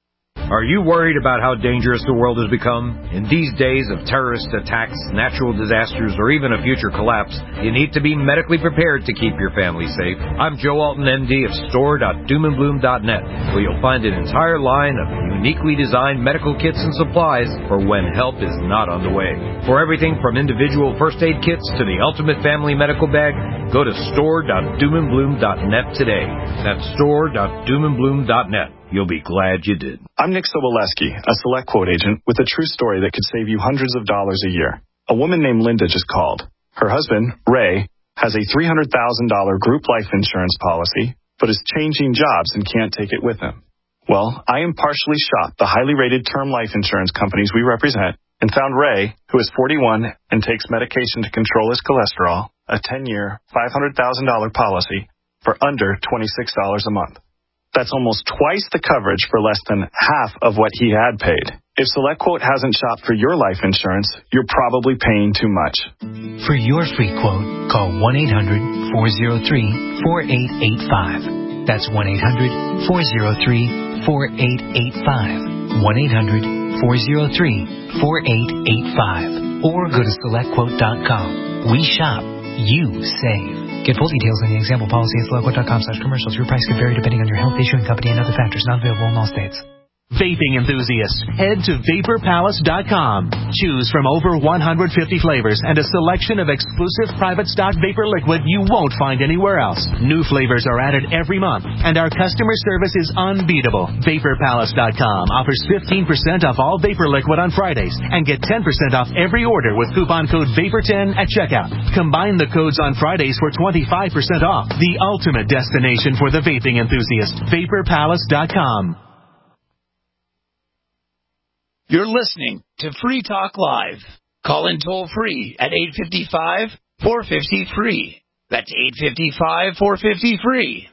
Are you worried about how dangerous the world has become? In these days of terrorist attacks, natural disasters, or even a future collapse, you need to be medically prepared to keep your family safe. I'm Joe Alton, M D of store dot doom and bloom dot net, where you'll find an entire line of uniquely designed medical kits and supplies for when help is not on the way. For everything from individual first aid kits to the ultimate family medical bag, go to store dot doom and bloom dot net today. That's store dot doom and bloom dot net. You'll be glad you did. I'm Nick Soboleski, a Select Quote agent with a true story that could save you hundreds of dollars a year. A woman named Linda just called. Her husband, Ray, has a three hundred thousand dollars group life insurance policy, but is changing jobs and can't take it with him. Well, I impartially shopped the highly rated term life insurance companies we represent and found Ray, who is forty-one and takes medication to control his cholesterol, a ten-year, five hundred thousand dollars policy for under twenty-six dollars a month. That's almost twice the coverage for less than half of what he had paid. If SelectQuote hasn't shopped for your life insurance, you're probably paying too much. For your free quote, call one eight hundred four oh three four eight eight five. That's one eight hundred four oh three four eight eight five. one eight hundred four oh three four eight eight five. Or go to select quote dot com. We shop, you save. Get full details on the example policy at select quote dot com slash commercials. Your price could vary depending on your health, issuing company, and other factors. Not available in all states. Vaping enthusiasts, head to vapor palace dot com. Choose from over one hundred fifty flavors and a selection of exclusive private stock vapor liquid you won't find anywhere else. New flavors are added every month, and our customer service is unbeatable. vapor palace dot com offers fifteen percent off all vapor liquid on Fridays and get ten percent off every order with coupon code vapor ten at checkout. Combine the codes on Fridays for twenty-five percent off. The ultimate destination for the vaping enthusiast. vapor palace dot com. You're listening to Free Talk Live. Call in toll free at eight five five, four five zero, free. That's eight five five, four five zero, free.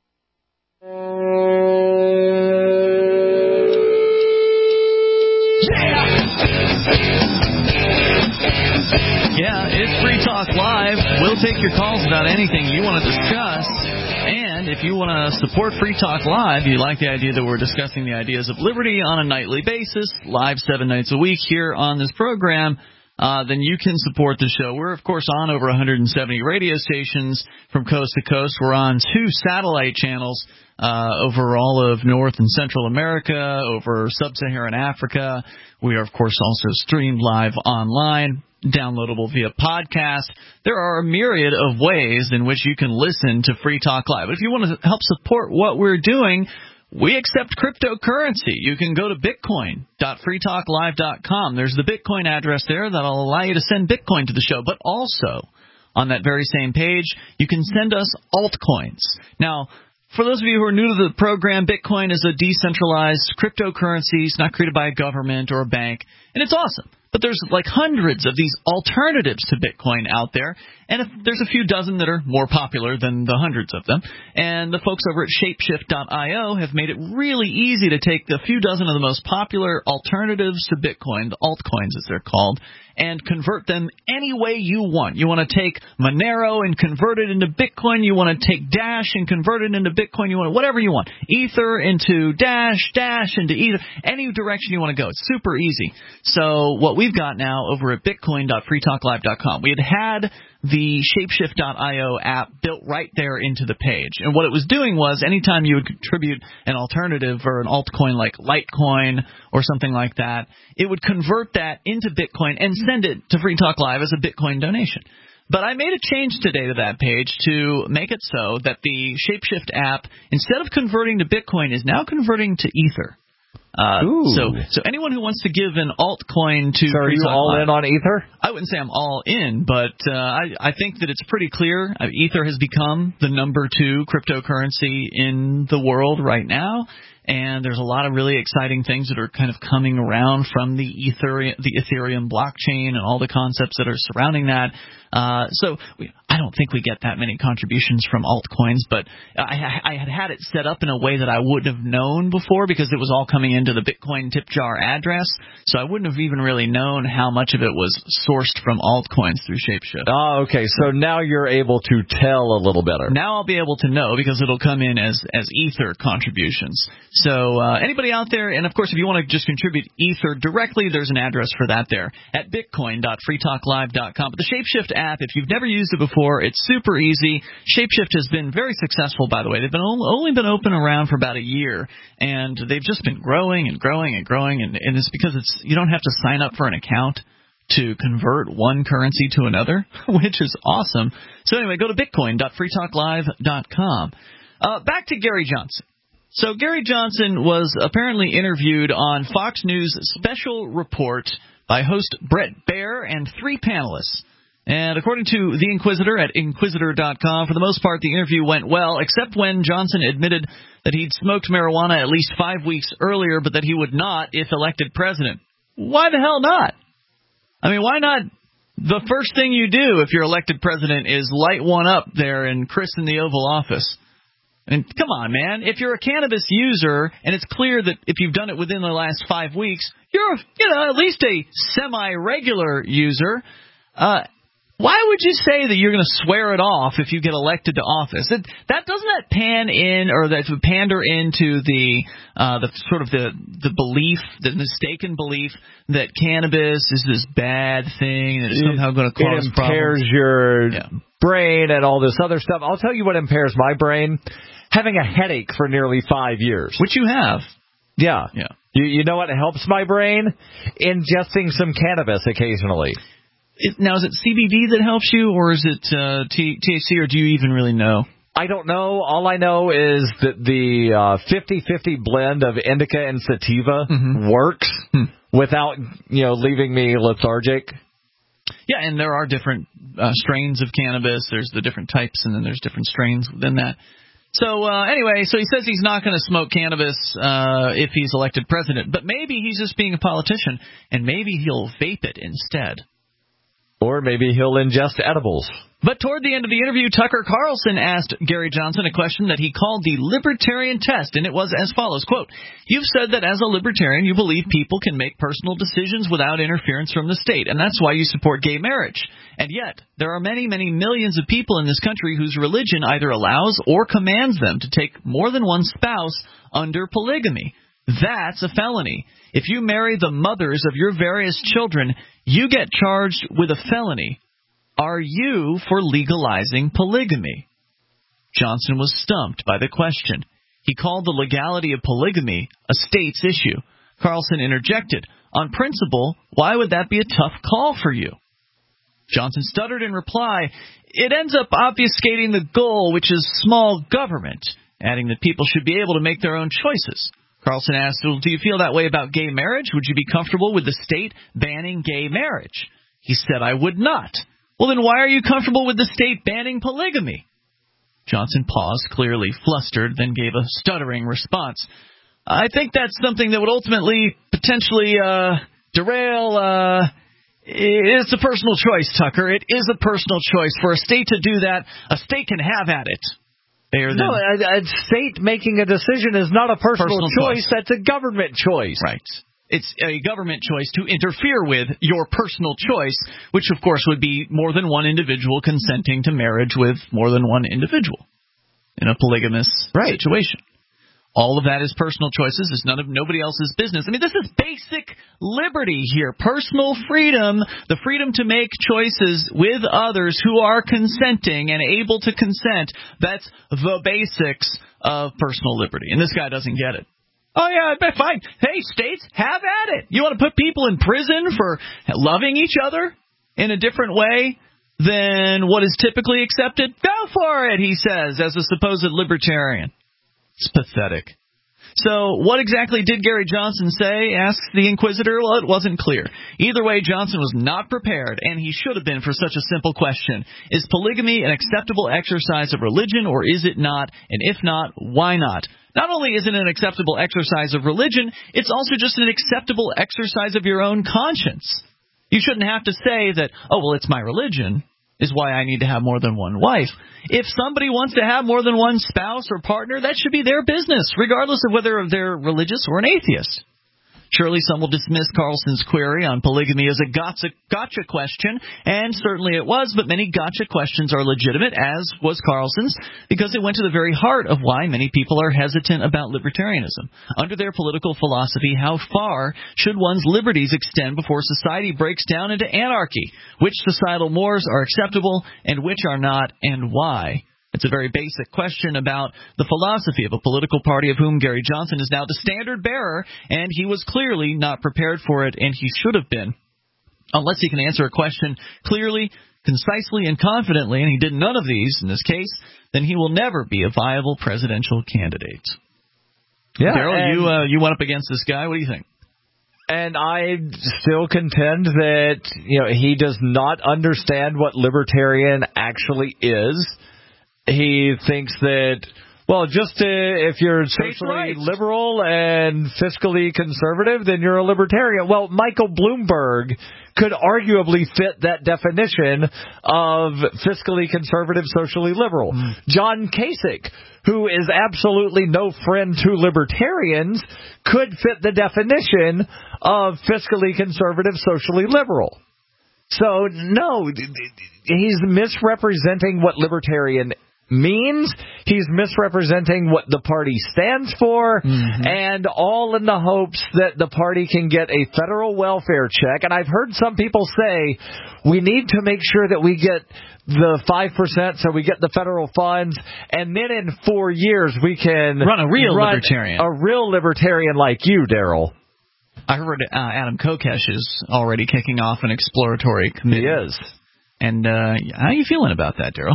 Yeah, it's Free Talk Live. We'll take your calls about anything you want to discuss. And if you want to support Free Talk Live, you like the idea that we're discussing the ideas of liberty on a nightly basis, live seven nights a week here on this program, uh, then you can support the show. We're, of course, on over one hundred seventy radio stations from coast to coast. We're on two satellite channels uh, over all of North and Central America, over Sub-Saharan Africa. We are, of course, also streamed live online, downloadable via podcast. There are a myriad of ways in which you can listen to Free Talk Live. If you want to help support what we're doing, we accept cryptocurrency. You can go to bitcoin dot free talk live dot com. There's the Bitcoin address there that'll allow you to send Bitcoin to the show. But also, on that very same page, you can send us altcoins. Now, for those of you who are new to the program, Bitcoin is a decentralized cryptocurrency. It's not created by a government or a bank, and it's awesome. But there's like hundreds of these alternatives to Bitcoin out there, and if there's a few dozen that are more popular than the hundreds of them. And the folks over at shapeshift dot io have made it really easy to take the few dozen of the most popular alternatives to Bitcoin, the altcoins as they're called, and convert them any way you want. You want to take Monero and convert it into Bitcoin. You want to take Dash and convert it into Bitcoin. You want whatever you want. Ether into Dash, Dash into Ether. Any direction you want to go. It's super easy. So what we've got now over at bitcoin dot free talk live dot com, we had had the shapeshift dot io app built right there into the page. And what it was doing was anytime you would contribute an alternative or an altcoin like Litecoin or something like that, it would convert that into Bitcoin and send it to Free Talk Live as a Bitcoin donation. But I made a change today to that page to make it so that the Shapeshift app, instead of converting to Bitcoin, is now converting to Ether. Uh, so, so anyone who wants to give an altcoin to, so are you all in on Ether? I wouldn't say I'm all in, but uh, I, I think that it's pretty clear. Uh, Ether has become the number two cryptocurrency in the world right now, and there's a lot of really exciting things that are kind of coming around from the Ether, the Ethereum blockchain, and all the concepts that are surrounding that. Uh, so I don't think we get that many contributions from altcoins, but I, I had had it set up in a way that I wouldn't have known before because it was all coming into the Bitcoin tip jar address, so I wouldn't have even really known how much of it was sourced from altcoins through Shapeshift. Oh, okay, so now you're able to tell a little better. Now I'll be able to know because it'll come in as, as Ether contributions. So uh, anybody out there, and of course if you want to just contribute Ether directly, there's an address for that there at bitcoin dot free talk live dot com. But the Shapeshift app, if you've never used it before, it's super easy. Shapeshift has been very successful, by the way. They've been only been open around for about a year, and they've just been growing and growing and growing, and, and it's because it's you don't have to sign up for an account to convert one currency to another, which is awesome. So anyway, go to bitcoin dot free talk live dot com. Uh, back to Gary Johnson. So Gary Johnson was apparently interviewed on Fox News' Special Report by host Brett Baer and three panelists. And according to The Inquisitor at inquisitor dot com, for the most part, the interview went well, except when Johnson admitted that he'd smoked marijuana at least five weeks earlier, but that he would not if elected president. Why the hell not? I mean, why not? The first thing you do if you're elected president is light one up there and christen the Oval Office. And come on, man. If you're a cannabis user, and it's clear that if you've done it within the last five weeks, you're, you know, at least a semi-regular user. Uh, why would you say that you're going to swear it off if you get elected to office? It, that doesn't that pan in or that pander into the uh, the sort of the the belief, the mistaken belief that cannabis is this bad thing that is somehow going to cause it impairs problems. your yeah. brain and all this other stuff. I'll tell you what impairs my brain: having a headache for nearly five years, which you have. Yeah, yeah. You, you know what helps my brain? Ingesting some cannabis occasionally. It, now, is it C B D that helps you, or is it uh, T- THC, or do you even really know? I don't know. All I know is that the uh, fifty-fifty blend of indica and sativa mm-hmm. works hmm. without, you know, leaving me lethargic. Yeah, and there are different uh, strains of cannabis. There's the different types, and then there's different strains within that. So uh, anyway, so he says he's not going to smoke cannabis uh, if he's elected president, but maybe he's just being a politician, and maybe he'll vape it instead. Or maybe he'll ingest edibles. But toward the end of the interview, Tucker Carlson asked Gary Johnson a question that he called the libertarian test, and it was as follows, quote, "You've said that as a libertarian you believe people can make personal decisions without interference from the state, and that's why you support gay marriage. And yet, there are many, many millions of people in this country whose religion either allows or commands them to take more than one spouse under polygamy. That's a felony. If you marry the mothers of your various children, you get charged with a felony. Are you for legalizing polygamy?" Johnson was stumped by the question. He called the legality of polygamy a state's issue. Carlson interjected, "On principle, why would that be a tough call for you?" Johnson stuttered in reply, "It ends up obfuscating the goal, which is small government," adding that people should be able to make their own choices. Carlson asked, well, do you feel that way about gay marriage? Would you be comfortable with the state banning gay marriage? He said, "I would not." "Well, then why are you comfortable with the state banning polygamy?" Johnson paused, clearly flustered, then gave a stuttering response. "I think that's something that would ultimately potentially uh, derail... Uh, it's a personal choice, Tucker. It is a personal choice. For a state to do that, a state can have at it." No, a, a state making a decision is not a personal, personal choice. choice. That's a government choice. Right. It's a government choice to interfere with your personal choice, which, of course, would be more than one individual consenting to marriage with more than one individual in a polygamous right. situation. All of that is personal choices. It's none of nobody else's business. I mean, this is basic liberty here. Personal freedom, the freedom to make choices with others who are consenting and able to consent. That's the basics of personal liberty. And this guy doesn't get it. Oh, yeah, fine. Hey, states, have at it. You want to put people in prison for loving each other in a different way than what is typically accepted? Go for it, he says, as a supposed libertarian. It's pathetic. So what exactly did Gary Johnson say, asks the Inquisitor? Well, it wasn't clear. Either way, Johnson was not prepared, and he should have been for such a simple question. Is polygamy an acceptable exercise of religion, or is it not? And if not, why not? Not only is it an acceptable exercise of religion, it's also just an acceptable exercise of your own conscience. You shouldn't have to say that, oh, well, it's my religion. is why I need to have more than one wife. If somebody wants to have more than one spouse or partner, that should be their business, regardless of whether they're religious or an atheist. Surely some will dismiss Carlson's query on polygamy as a gotcha, gotcha question, and certainly it was, but many gotcha questions are legitimate, as was Carlson's, because it went to the very heart of why many people are hesitant about libertarianism. Under their political philosophy, how far should one's liberties extend before society breaks down into anarchy? Which societal mores are acceptable and which are not, and why? It's a very basic question about the philosophy of a political party of whom Gary Johnson is now the standard bearer, and he was clearly not prepared for it, and he should have been. Unless he can answer a question clearly, concisely, and confidently, and he did none of these in this case, then he will never be a viable presidential candidate. Yeah, Daryl, you, uh, you went up against this guy. What do you think? And I still contend that, you know, he does not understand what libertarian actually is. He thinks that, well, just uh, if you're socially liberal and fiscally conservative, then you're a libertarian. Well, Michael Bloomberg could arguably fit that definition of fiscally conservative, socially liberal. Mm. John Kasich, who is absolutely no friend to libertarians, could fit the definition of fiscally conservative, socially liberal. So, no, he's misrepresenting what libertarian means. He's misrepresenting what the party stands for, mm-hmm. and all in the hopes that the party can get a federal welfare check. And I've heard some people say we need to make sure that we get the five percent so we get the federal funds, and then in four years we can run a real run libertarian. A real libertarian like you, Daryl. I heard uh, Adam Kokesh is already kicking off an exploratory committee. He is. And uh, how are you feeling about that, Daryl?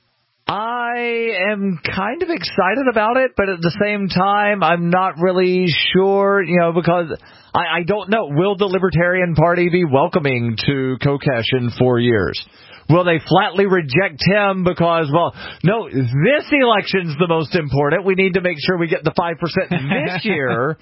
I am kind of excited about it, but at the same time, I'm not really sure, you know, because I, I don't know. Will the Libertarian Party be welcoming to Kokesh in four years? Will they flatly reject him because, well, no, this election's the most important. We need to make sure we get the five percent this year.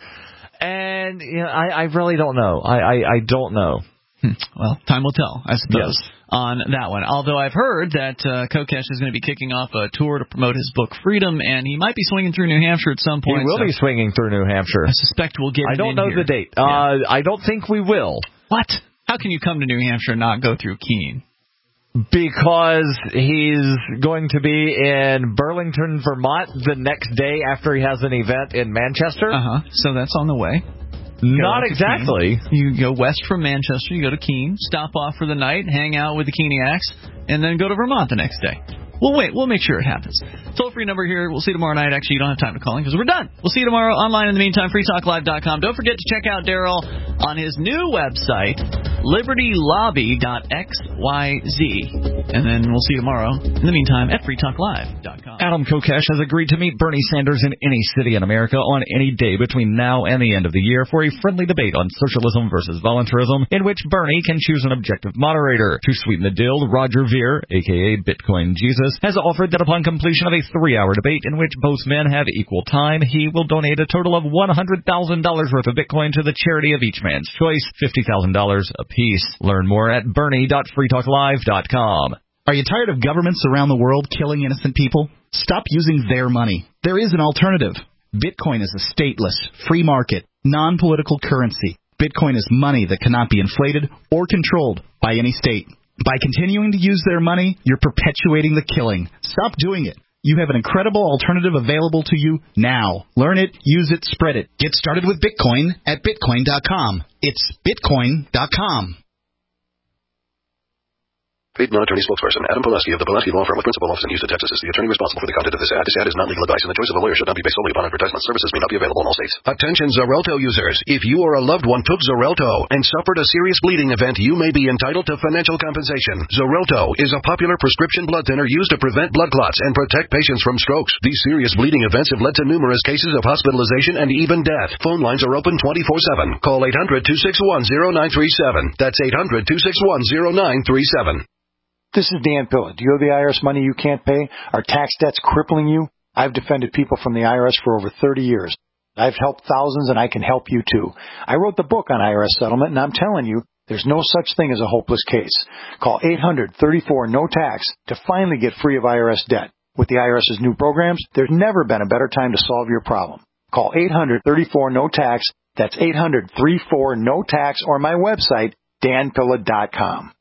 And you know, I, I really don't know. I, I, I don't know. Hmm. Well, time will tell, I suppose, yes. on that one. Although I've heard that uh, Kokesh is going to be kicking off a tour to promote his book Freedom, and he might be swinging through New Hampshire at some point. He will so be swinging through New Hampshire. I suspect we'll get I him don't in know here. the date. Yeah. Uh, I don't think we will. What? How can you come to New Hampshire and not go through Keene? Because he's going to be in Burlington, Vermont the next day after he has an event in Manchester. Uh-huh. So that's on the way. Not exactly. Keene. You go west from Manchester, you go to Keene, stop off for the night, hang out with the Keeniacs, and then go to Vermont the next day. We'll wait. We'll make sure it happens. Toll-free number here. We'll see you tomorrow night. Actually, you don't have time to call in because we're done. We'll see you tomorrow online in the meantime, free talk live dot com. Don't forget to check out Daryl on his new website, liberty lobby dot x y z. And then we'll see you tomorrow in the meantime at free talk live dot com. Adam Kokesh has agreed to meet Bernie Sanders in any city in America on any day between now and the end of the year for a friendly debate on socialism versus voluntarism, in which Bernie can choose an objective moderator. To sweeten the deal, Roger Ver, a k a. Bitcoin Jesus, has offered that upon completion of a three-hour debate in which both men have equal time, he will donate a total of one hundred thousand dollars worth of Bitcoin to the charity of each man's choice, fifty thousand dollars apiece. Learn more at bernie dot free talk live dot com. Are you tired of governments around the world killing innocent people? Stop using their money. There is an alternative. Bitcoin is a stateless, free market, non-political currency. Bitcoin is money that cannot be inflated or controlled by any state. By continuing to use their money, you're perpetuating the killing. Stop doing it. You have an incredible alternative available to you now. Learn it, use it, spread it. Get started with Bitcoin at bitcoin dot com. It's bitcoin dot com. Paid non-attorney spokesperson Adam Pulaski of the Pulaski Law Firm with principal office in Houston, Texas is the attorney responsible for the content of this ad. This ad is not legal advice, and the choice of a lawyer should not be based solely upon advertisement. Services may not be available in all states. Attention Xarelto users. If you or a loved one took Xarelto and suffered a serious bleeding event, you may be entitled to financial compensation. Xarelto is a popular prescription blood thinner used to prevent blood clots and protect patients from strokes. These serious bleeding events have led to numerous cases of hospitalization and even death. Phone lines are open twenty-four seven. Call eight hundred, two six one, zero nine three seven. That's eight hundred, two six one, zero nine three seven. This is Dan Pilla. Do you owe the I R S money you can't pay? Are tax debts crippling you? I've defended people from the I R S for over thirty years. I've helped thousands, and I can help you too. I wrote the book on I R S settlement, and I'm telling you, There's no such thing as a hopeless case. Call eight hundred, thirty-four, no tax to finally get free of I R S debt. With the IRS's new programs, there's never been a better time to solve your problem. Call eight hundred, thirty-four, no tax. That's eight hundred, thirty-four, no tax, or my website, dan pilla dot com.